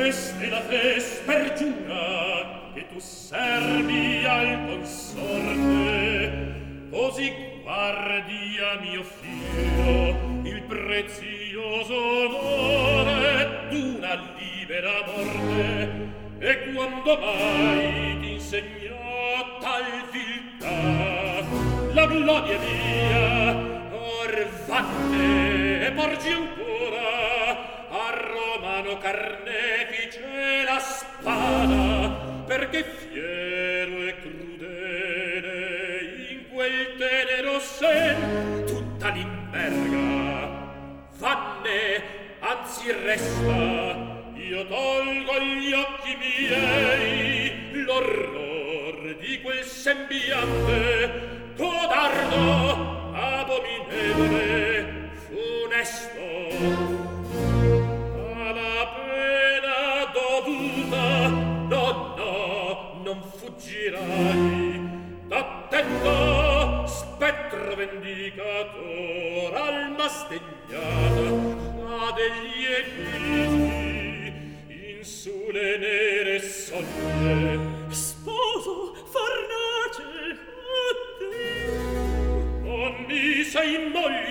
questa è la vesper giura che tu servi al consorte, così guardi a mio figlio il prezioso onore d'una libera morte, e quando mai ti insegnò tal viltà la gloria mia, or vanne e porgi ancora a Romano carnefice la spada, perché fiero e crudele in quel tenero sen tutta l'imberga. Vanne, anzi resta, io tolgo agli occhi miei l'orror di quel sembiante codardo, abominevole, funesto. Alla pena dovuta, no, non fuggirai, t'attendo, spettro vendicator, alma sdegnata degli Elisi, in sulle nere soglie. Sposo, fornace, oddio, non mi sei moglie